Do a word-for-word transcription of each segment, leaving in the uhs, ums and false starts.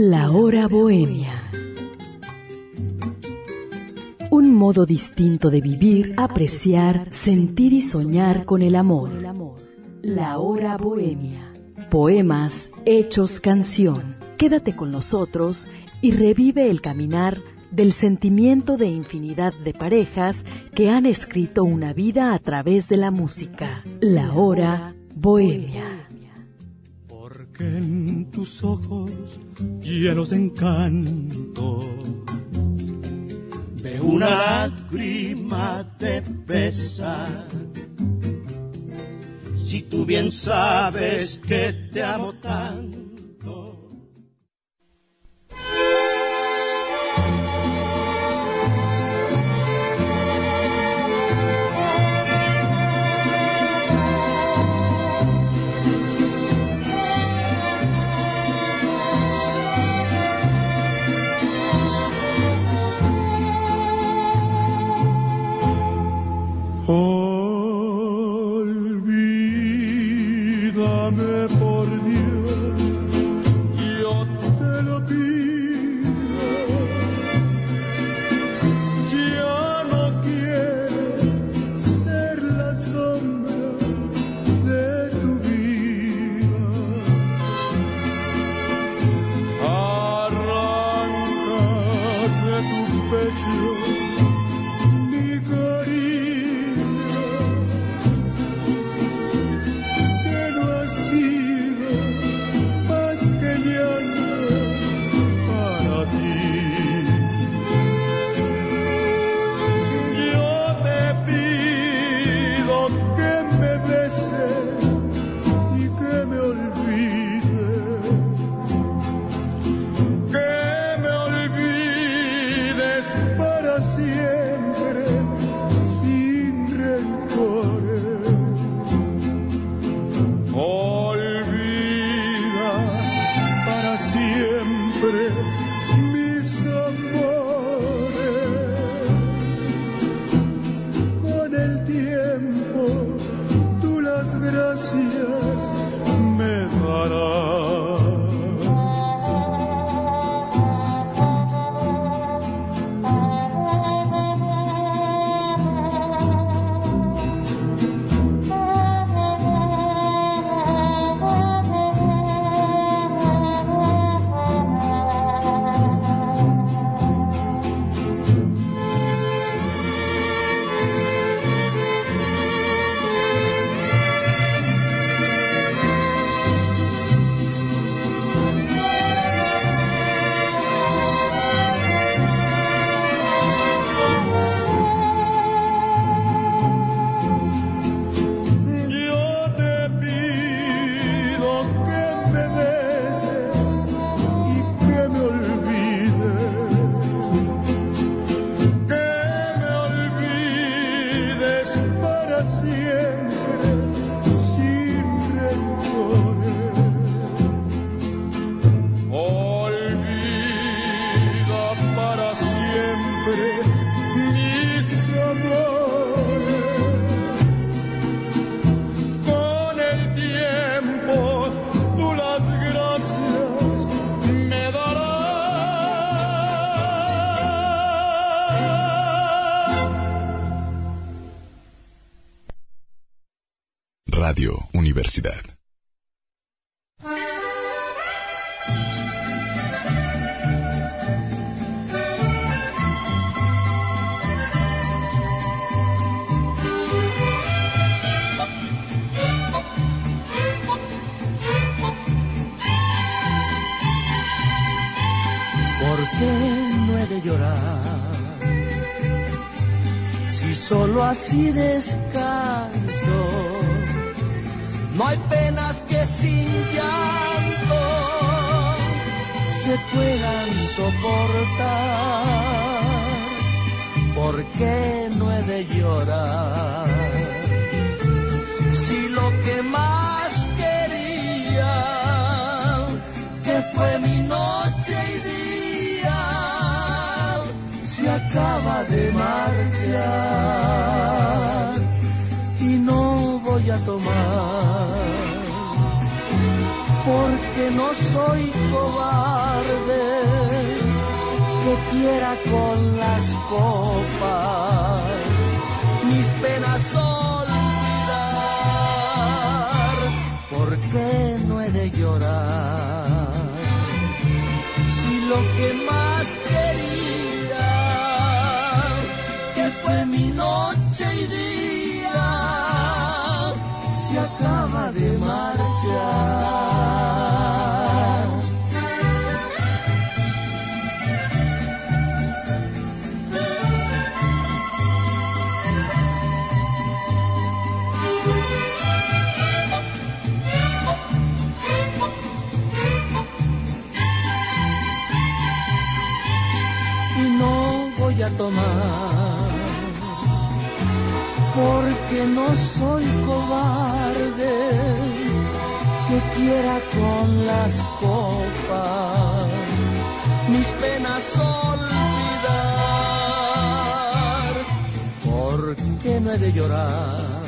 La hora bohemia. Un modo distinto de vivir, apreciar, sentir y soñar con el amor. La hora bohemia. Poemas hechos canción. Quédate con nosotros y revive el caminar del sentimiento de infinidad de parejas que han escrito una vida a través de la música. La hora bohemia. Porque en tus ojos llenos de encanto veo una lágrima de pesar. Si tú bien sabes que te amo tanto. Olvídame por Dios, yo te lo pido. Ya no quiero ser la sombra de tu vida. Arranca de tu pecho mi cariño, que no ha sido más que llanto para ti. Yo te pido que me beses y que me olvides, que me olvides para siempre, sin rencores. Olvida para siempre mis amores. Con el tiempo tú las gracias me darás. Yo te pido que me beses y que me olvides, que me olvides para siempre, sin rencores. Olvida para siempre mis amores. Con el tiempo tú las gracias me darás. Radio Universidad. ¿Por qué no he de llorar? Si solo así descanso, no hay penas que sin llanto se puedan soportar. ¿Por qué no he de llorar? Si lo que más quería, que fue mi noche y día, se acaba de marchar y no voy a tomar. ¿Por porque no soy cobarde, que quiera con las copas mis penas olvidar. ¿Por qué no he de llorar si lo que más quería, que fue mi noche y día, se acaba de marchar? Y no voy a tomar, porque no soy cobarde, que quiera con las copas mis penas olvidar. ¿Por qué no he de llorar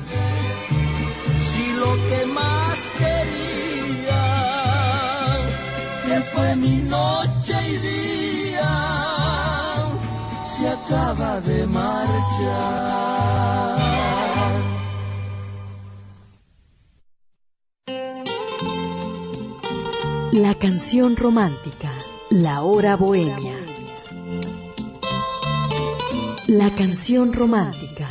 si lo que más quería, que fue mi noche y día, se acaba de marchar? La canción romántica, la hora bohemia. La canción romántica.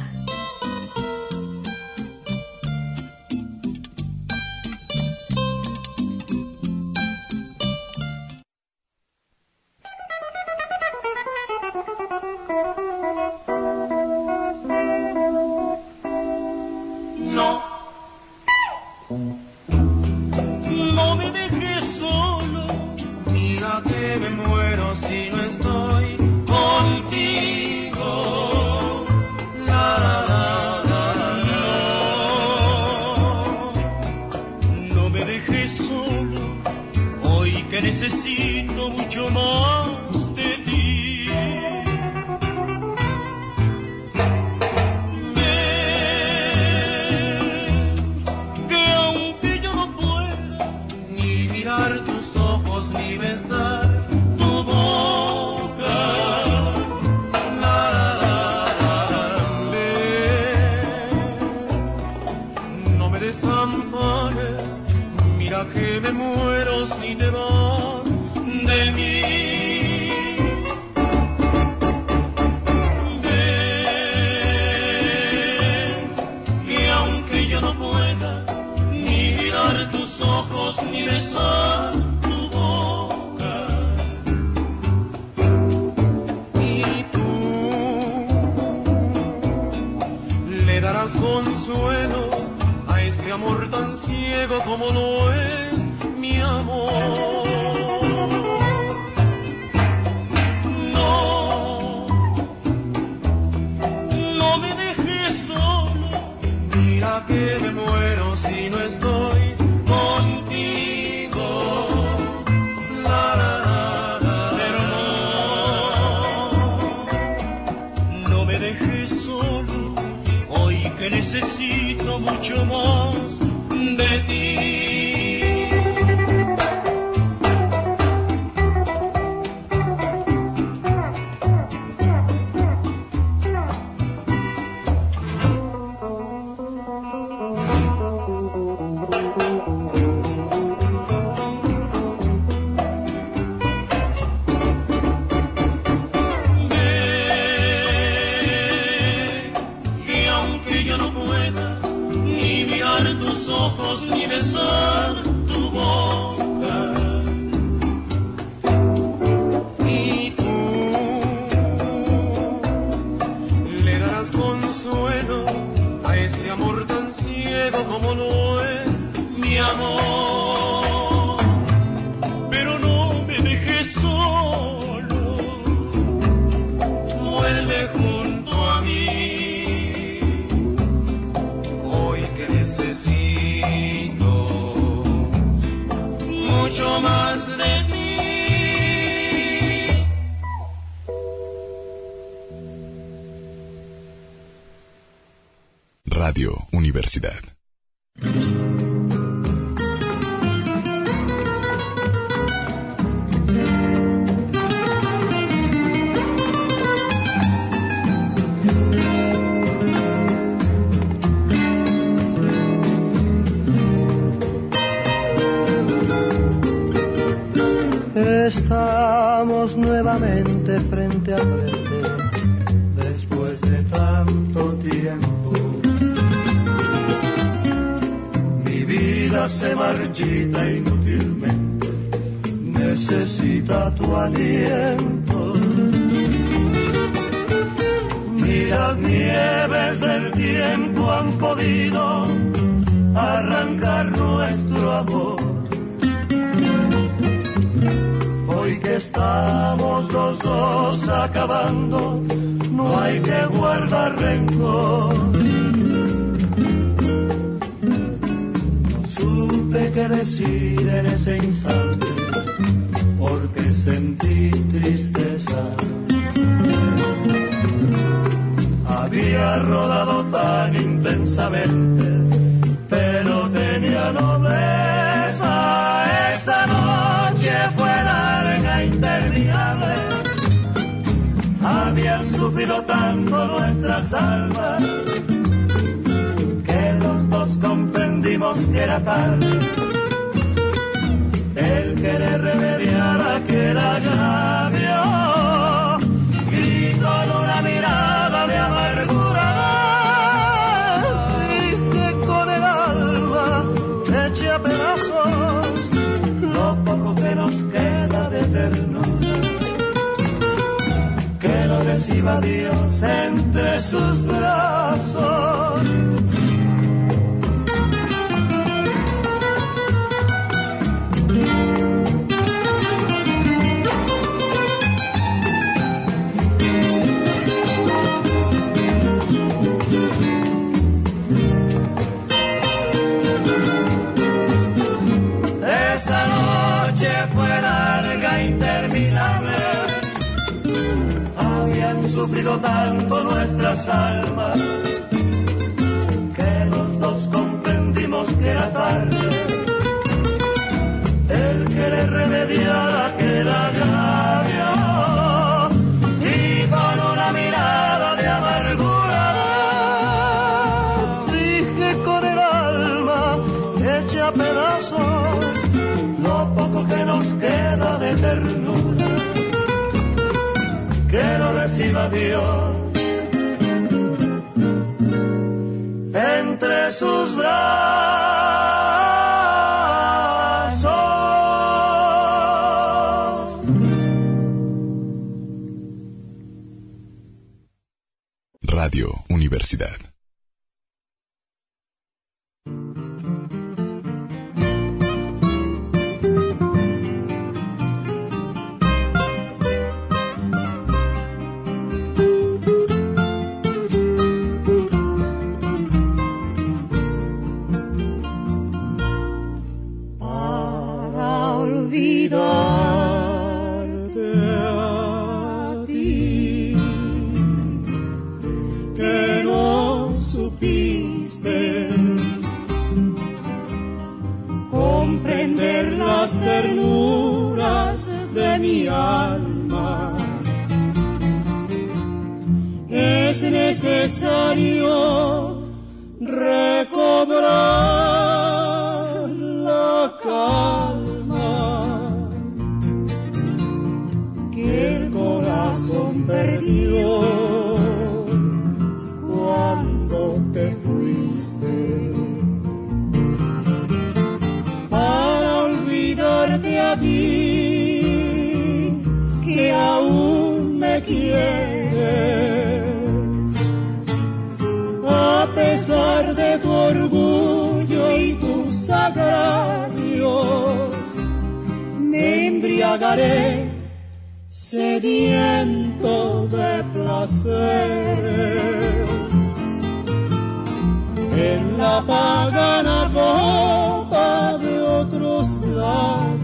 Radio Universidad. estamos nuevamente frente a frente, después de tanto tiempo. Mi vida se marchita inútilmente, necesita tu aliento. Ni las nieves del tiempo han podido arrancar nuestro amor. Hoy que estamos los dos acabando, no hay que guardar rencor. No supe qué decir en ese instante, porque sentí tristeza. Había rodado tan intensamente, pero tenía nobleza. Esa noche fue larga e interminable. Habían sufrido tanto nuestras almas que los dos comprendimos que era tarde. El querer remediar aquel agravio y con una mirada de amargura dije con el alma hecha a pedazos lo poco que nos queda de ternura, que lo reciba Dios entre sus brazos. Sufrido tanto nuestras almas que los dos comprendimos que era tarde. El querer remediar aquel agravio y con una mirada de amargura dije con el alma hecha a pedazos lo poco que nos queda de ternura, que lo reciba Dios entre sus brazos. Radio Universidad. Ternuras de mi alma, es necesario recobrar la calma que el corazón perdió cuando te fuiste. A ti que aún me quieres, a pesar de tu orgullo y tus agravios, me embriagaré sediento de placeres en la pagana copa de otros labios.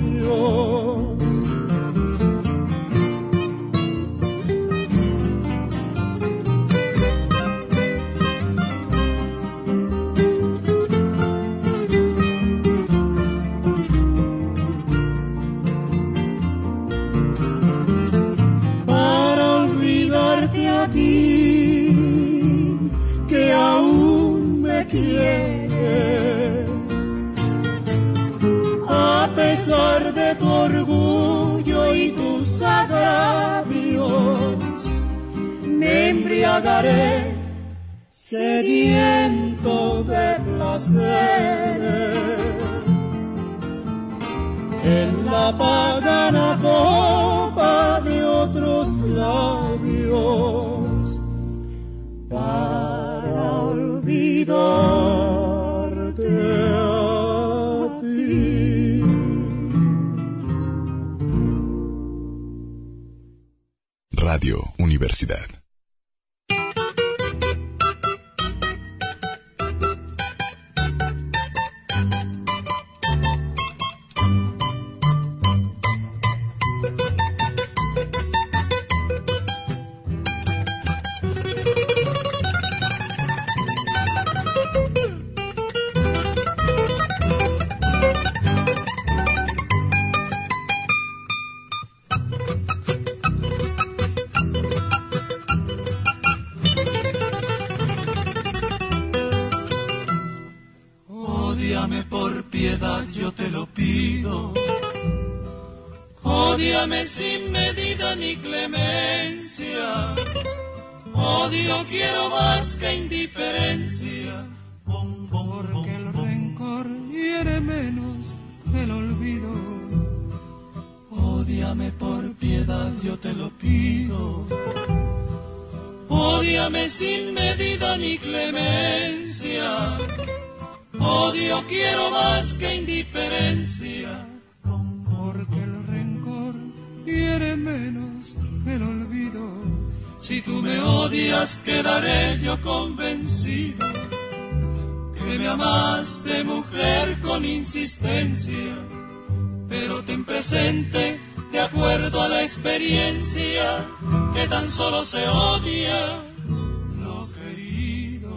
Para olvidarte a ti que aún me quieres, vagaré sediento de placeres en la pagana copa de otros labios para olvidarte a ti. Radio Universidad. Yo te lo pido, ódiame sin medida ni clemencia, odio quiero más que indiferencia, porque el rencor hiere menos que el olvido. Ódiame por piedad, yo te lo pido, ódiame sin medida ni clemencia, odio quiero más que indiferencia, porque el rencor hiere menos que el olvido. Si tú me odias, quedaré yo convencido que me amaste, mujer, con insistencia. Pero ten presente, de acuerdo a la experiencia, que tan solo se odia lo querido.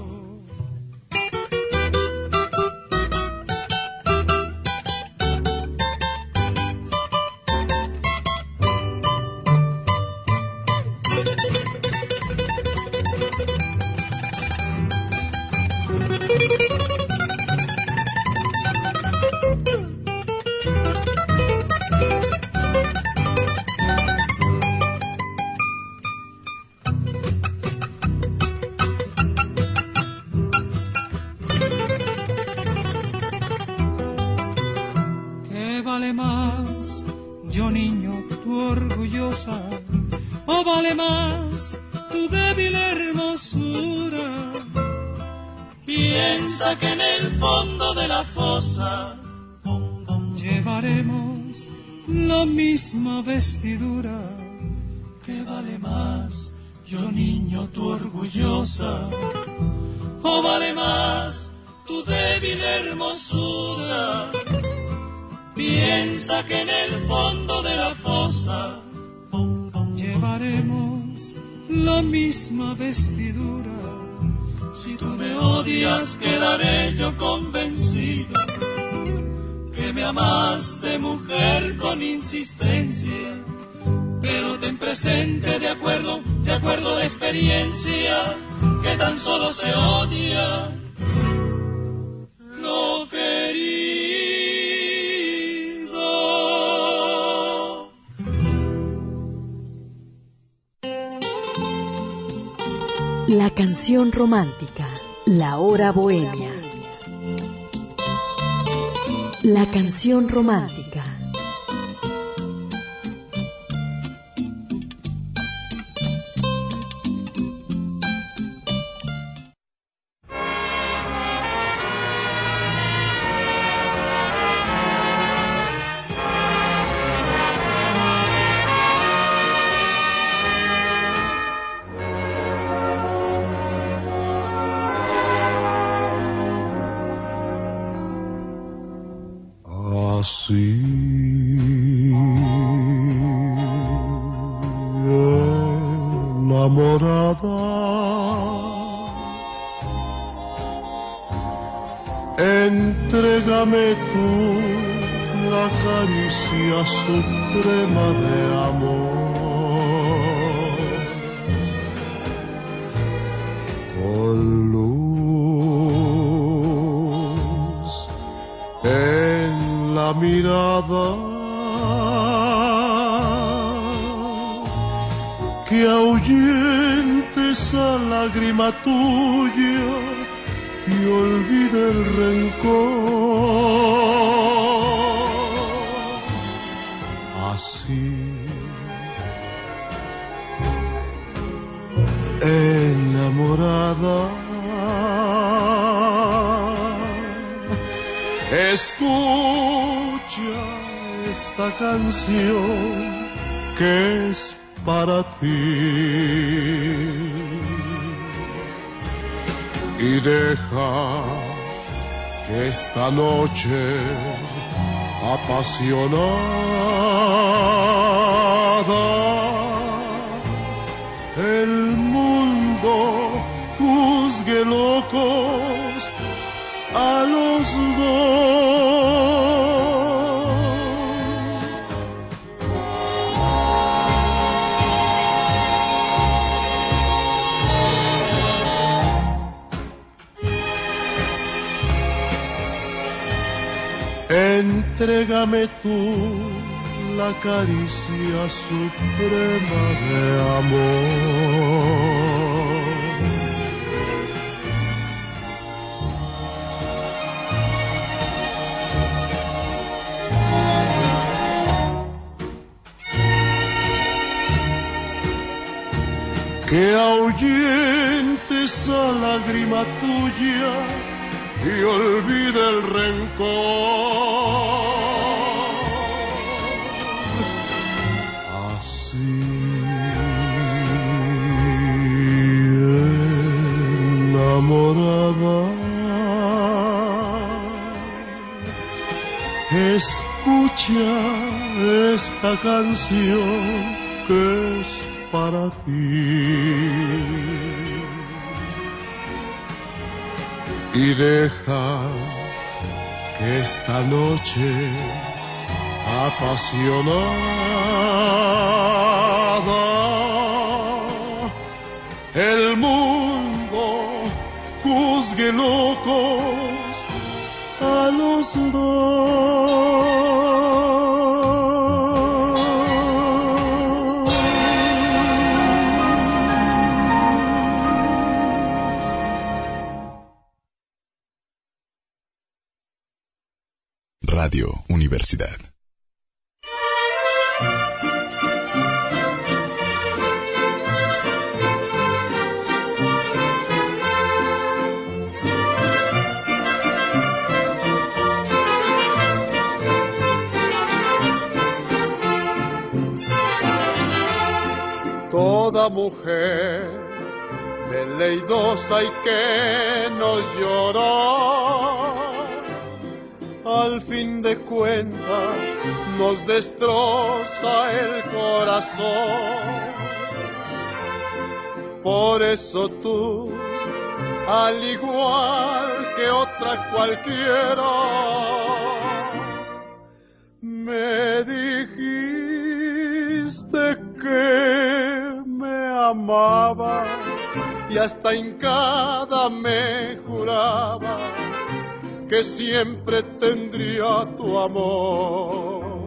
¿O vale más tu débil hermosura? Piensa que en el fondo de la fosa llevaremos la misma vestidura. ¿Qué vale más, yo niño, tu orgullosa? ¿O vale más tu débil hermosura? Piensa que en el fondo de la fosa llevaremos la misma vestidura. Si tú me odias, quedaré yo convencido que me amaste, mujer, con insistencia. Pero ten presente, de acuerdo, de acuerdo a la experiencia, que tan solo se odia lo querido. La canción romántica, la hora bohemia. La canción romántica. Así enamorada, entrégame tú la caricia suprema de amor. Con luz en la mirada que ahuyente esa lágrima tuya y olvide el rencor. Así, enamorada, escucha esta canción que es para ti y deja que esta noche apasionada el mundo juzgue locos a los dos. Entrégame tú la caricia suprema de amor. Que ahuyente esa lágrima tuya y olvide el rencor. Así, enamorada, escucha esta canción que es para ti. Y deja que esta noche apasionada el mundo juzgue locos a los dos. Radio Universidad. Toda mujer veleidosa y que nos lloró, al fin de cuentas nos destroza el corazón. Por eso tú, al igual que otra cualquiera, me dijiste que me amabas y hasta hincada me jurabas que siempre tendría tu amor.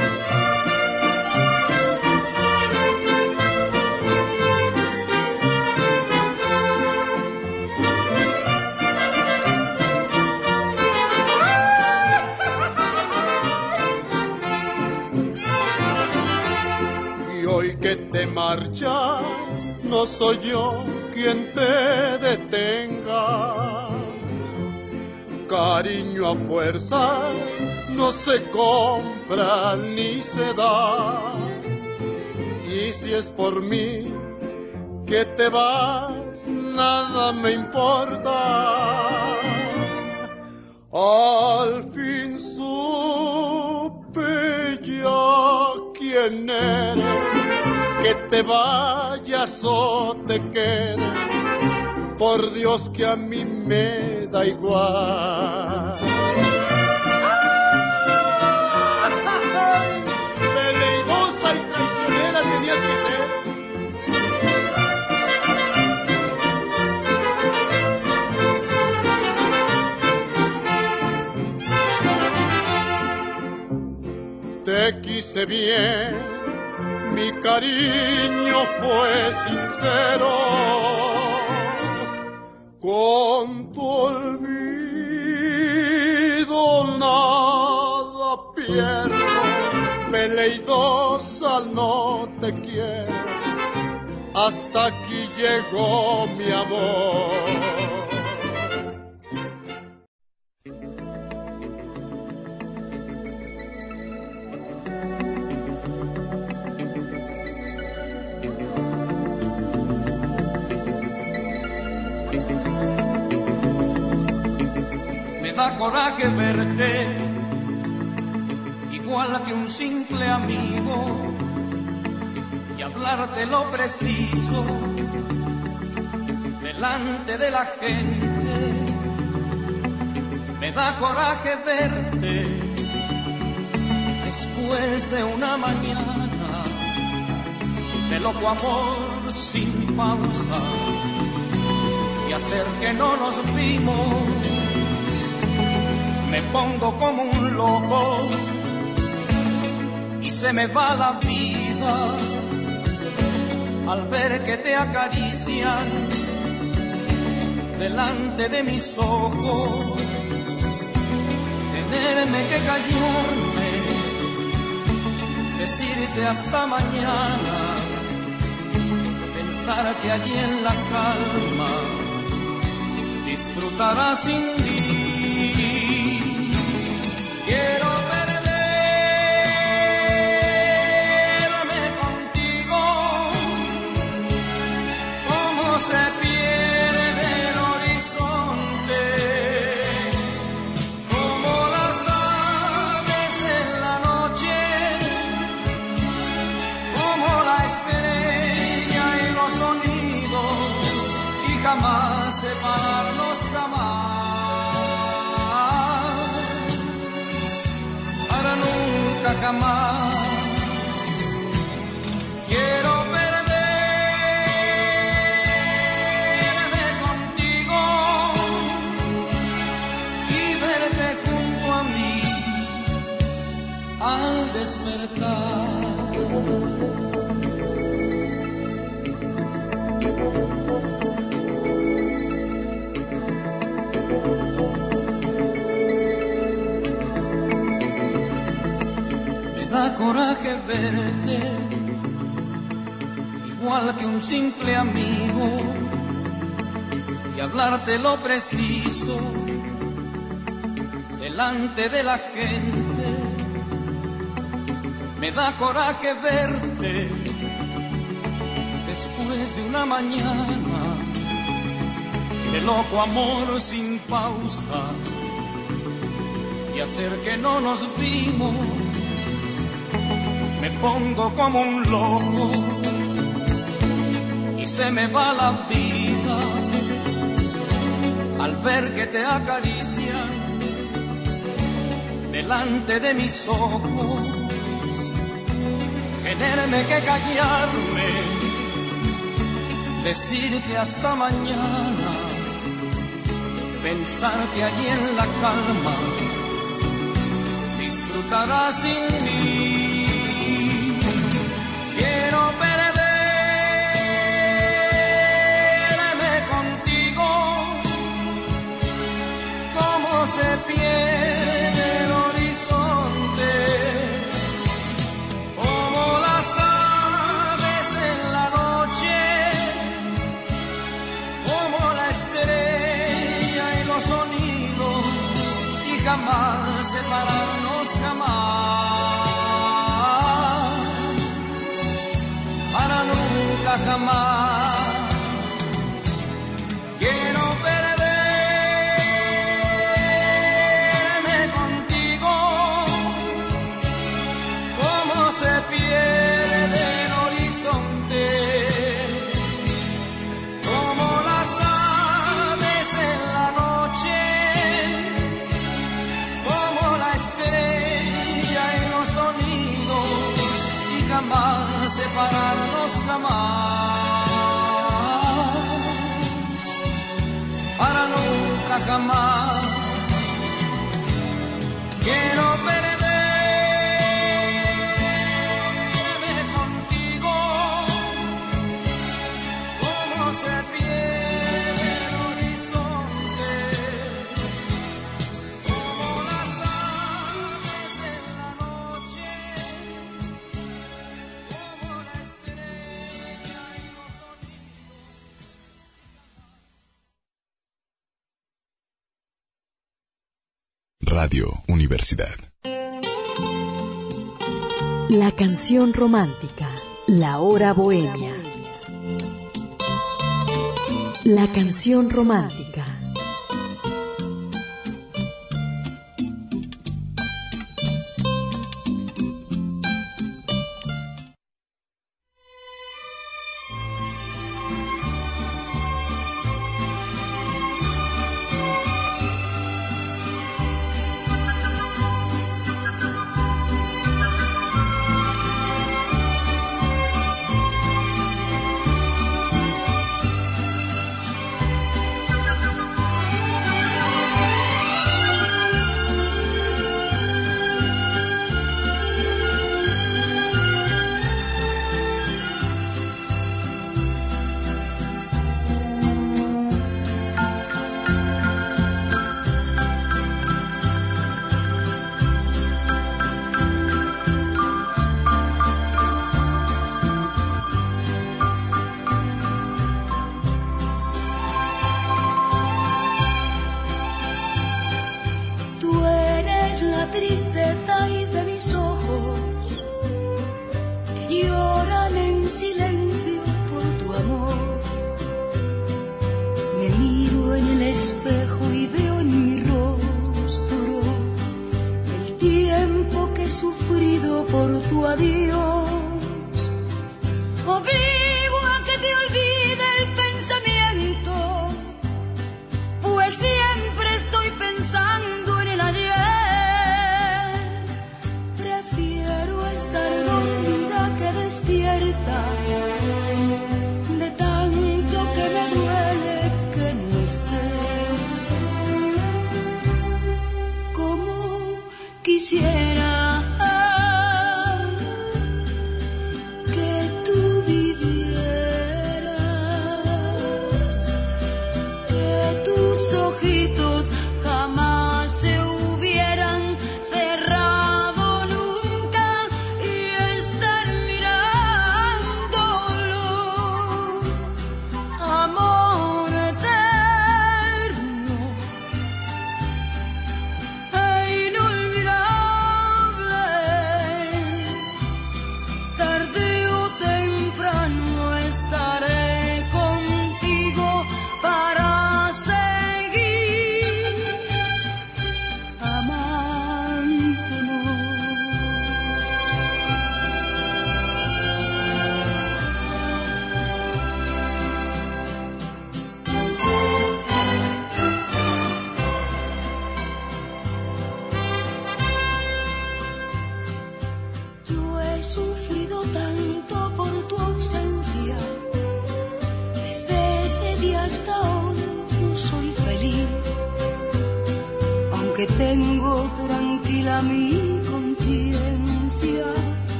Y hoy que te marchas, no soy yo quien te detenga. Cariño a fuerzas no se compra ni se da. Y si es por mí que te vas, nada me importa. Al fin supe ya quién eres, que te vayas o te quedes. Por Dios que a mí me da igual. Veleidosa y traicionera tenías que ser. Te quise bien, mi cariño fue sincero. Con tu olvido nada pierdo, veleidosa no te quiero, hasta aquí llegó mi amor. Me da coraje verte igual que un simple amigo y hablarte lo preciso delante de la gente. Me da coraje verte después de una mañana de loco amor sin pausa y hacer que no nos vimos. Me pongo como un loco y se me va la vida al ver que te acarician delante de mis ojos. Tenerme que callarme, decirte hasta mañana, pensar que allí en la calma disfrutarás sin mí. Quiero perderme contigo, como se pierde el horizonte, como las aves en la noche, como la estrella y los sonidos, y jamás separarnos, jamás. Nunca jamás quiero perderme contigo y verte junto a mí al despertar. Da coraje verte igual que un simple amigo y hablarte lo preciso delante de la gente. Me da coraje verte después de una mañana de loco amor sin pausa y hacer que no nos vimos. Me pongo como un loco y se me va la vida al ver que te acarician delante de mis ojos. Tenerme que callarme, decirte hasta mañana, pensar que allí en la calma disfrutarás sin mí. Quiero perderme contigo, como se pierde el horizonte, como las aves en la noche, como la estrella y los sonidos, y jamás separarnos, jamás. Para nunca jamás quiero perderme contigo, como se pierde el horizonte, como las aves en la noche, como la estrella y los sonidos, y jamás separarnos, jamás, para nunca jamás. Quiero perderme contigo. Radio Universidad. La canción romántica, la hora bohemia. La canción romántica.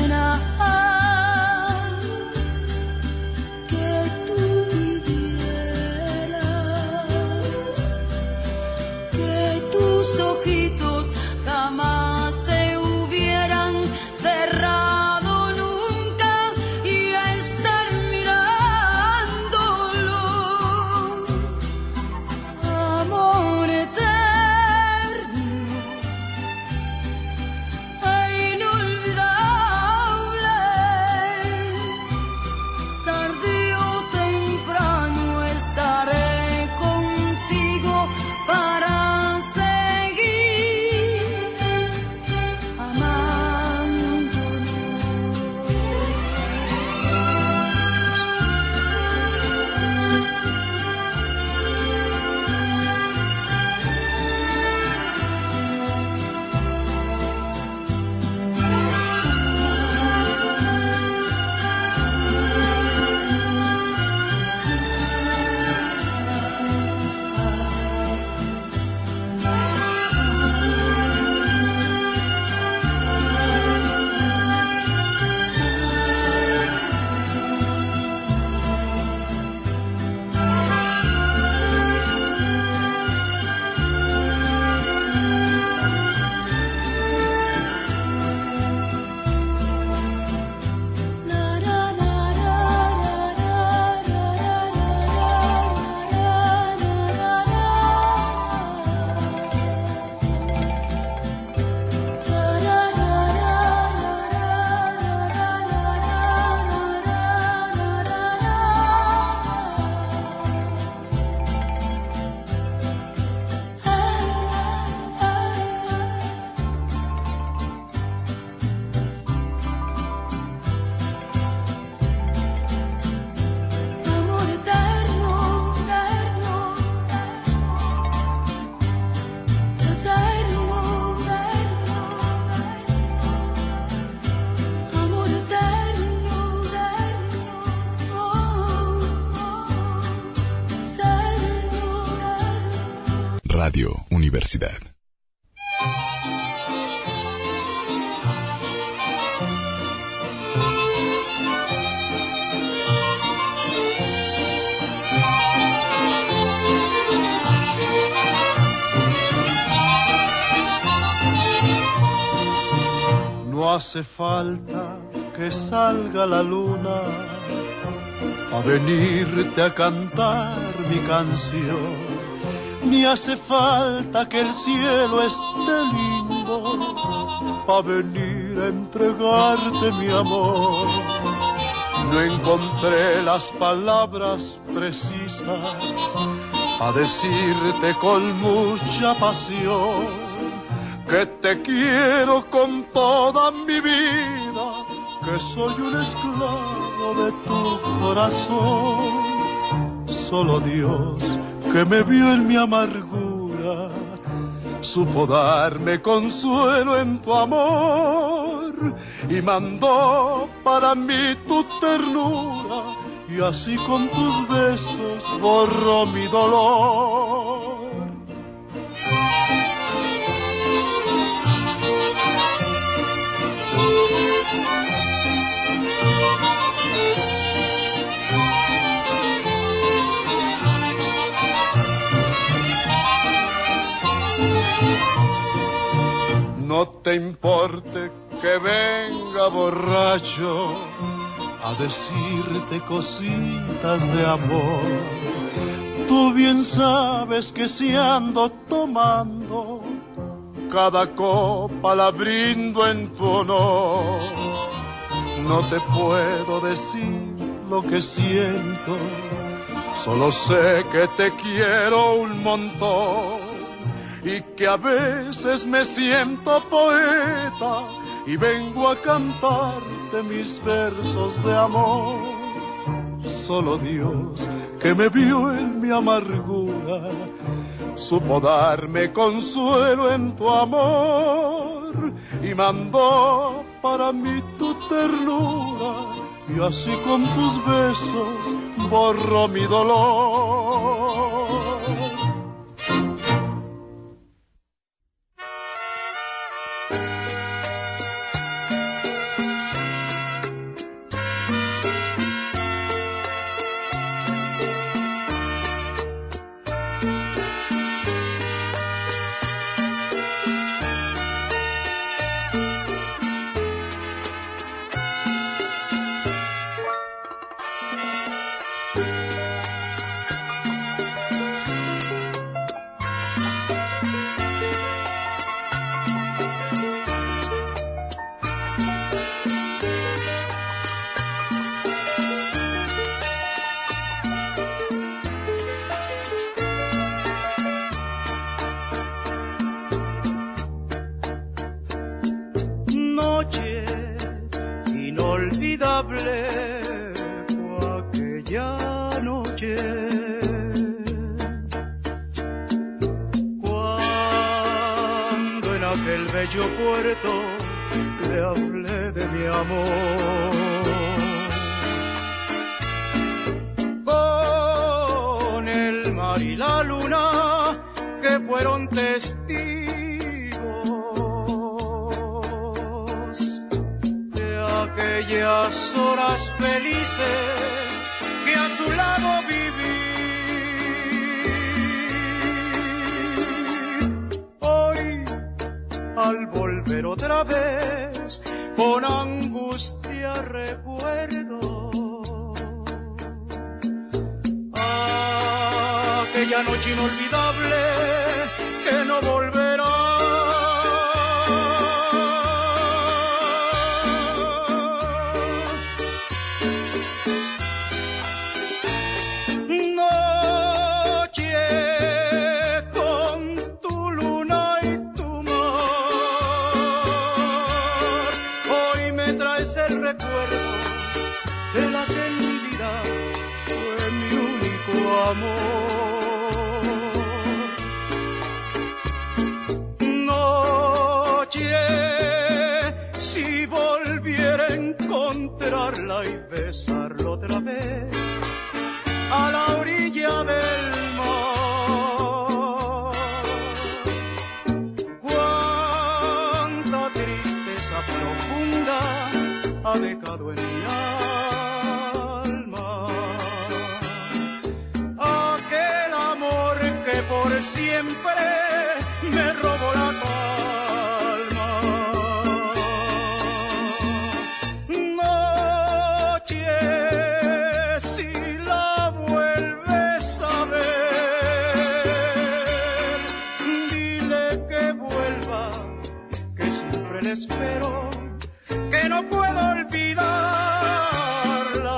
Que tú vivieras Universidad. No hace falta que salga la luna a venirte a cantar mi canción, ni hace falta que el cielo esté lindo pa' venir a entregarte mi amor. No encontré las palabras precisas a decirte con mucha pasión que te quiero con toda mi vida, que soy un esclavo de tu corazón. Solo Dios, que me vio en mi amargura, supo darme consuelo en tu amor y mandó para mí tu ternura, y así con tus besos borró mi dolor. No te importe que venga borracho a decirte cositas de amor. Tú bien sabes que si ando tomando, cada copa la brindo en tu honor. No te puedo decir lo que siento, solo sé que te quiero un montón y que a veces me siento poeta y vengo a cantarte mis versos de amor. Solo Dios, que me vio en mi amargura, supo darme consuelo en tu amor y mandó para mí tu ternura, y así con tus besos borró mi dolor. profunda ha dejado en mi alma. Aquel amor que por siempre me robó la calma. Noche, si la vuelves a ver, dile que vuelva, que siempre le espero, que no puedo olvidarla.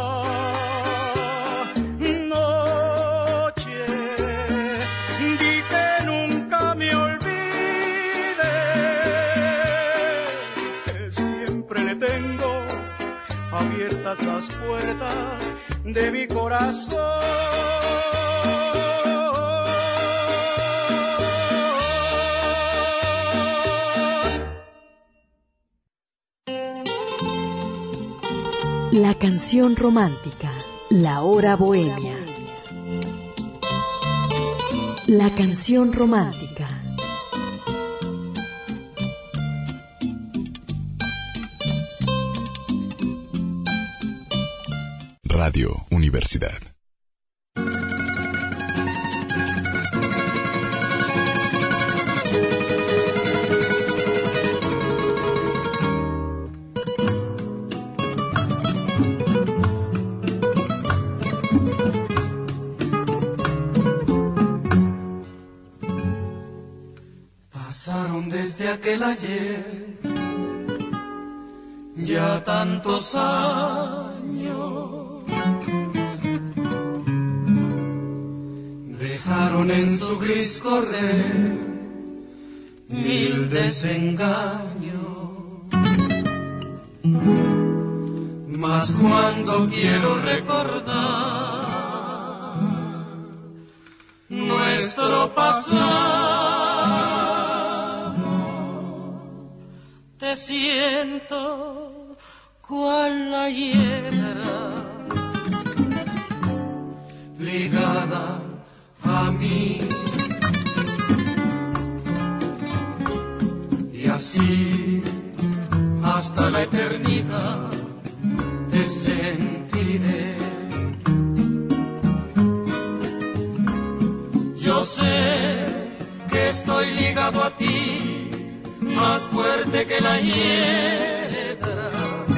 Noche, di que nunca me olvide, que siempre le tengo abiertas las puertas de mi corazón. La canción romántica, la hora bohemia. La canción romántica. Radio Universidad. Pasaron desde aquel ayer ya tantos años, dejaron en su gris correr mil desengaños, mas cuando quiero recordar nuestro pasado, te siento cual la hiedra ligada a mí, y así hasta la eternidad te sentiré. Yo sé que estoy ligado a ti, más fuerte que la hiedra,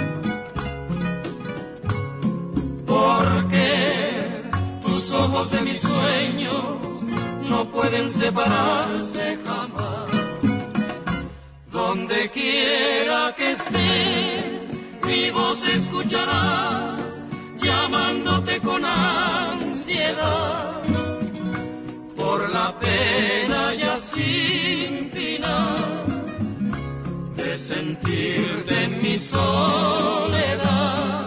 porque tus ojos de mis sueños no pueden separarse jamás. Donde quiera que estés, mi voz escucharás, llamándote con ansiedad, por la pena ya sin final de sentirte en mi soledad.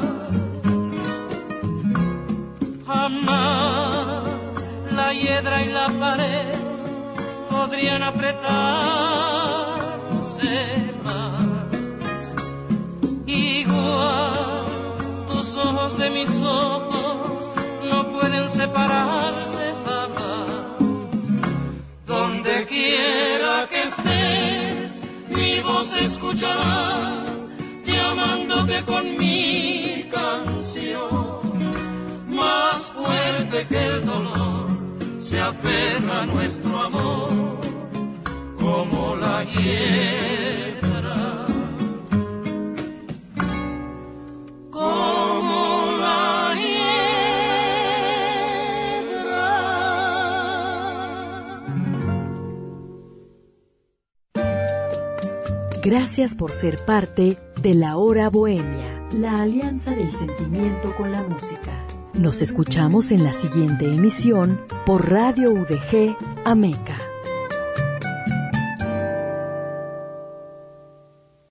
Jamás la hiedra y la pared podrían apretarse más. Igual tus ojos de mis ojos no pueden separarse jamás. Donde quiera que estés, mi voz escucharás, llamándote con mi canción. Más fuerte que el dolor se aferra a nuestro amor, como la hiedra, como la hiedra. Gracias por ser parte de La Hora Bohemia, la alianza del sentimiento con la música. Nos escuchamos en la siguiente emisión por Radio U D G Ameca.